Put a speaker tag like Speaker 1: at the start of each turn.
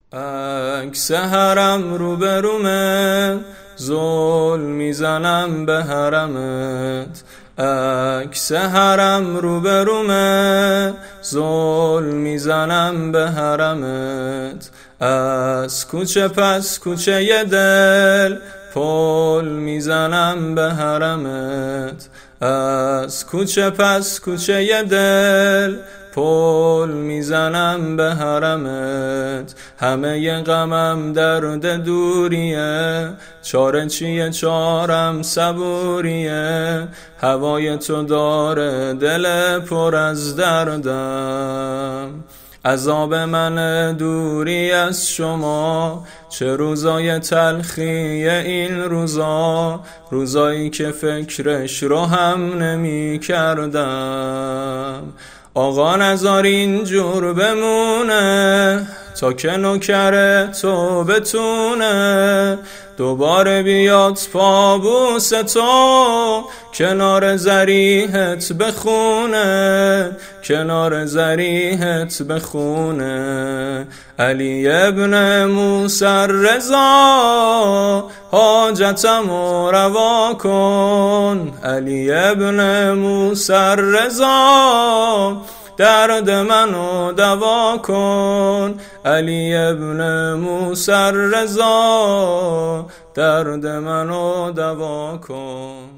Speaker 1: عکس حرم روبرومه، زل میزنم به حرمت. عکس حرم روبرومه، زل میزنم به حرمت. از کوچه پس کوچه ی دل، پل میزنم به حرمت. از کوچه پس کوچه ی دل، پل میزنم به حرمت. همه ی غمم درد دوریه، چاره چیه چارم صبوریه. هوای تو داره دل پر از دردم. عذاب من دوری از شما، چه روزای تلخی این روزا. روزایی که فکرش رو هم نمی کردم. آقا نذار اینجور بمونه، تا که نوکر تو بتونه. دوباره بیاد پابوس تو، کنار ضریحت بخونه. کنار ضریحت بخونه. علی ابن موسی رضا، حاجتمو روا کن. علی ابن موسی رضا، درد منو دوا کن. علی ابن موسی رضا، درد منو دوا کن.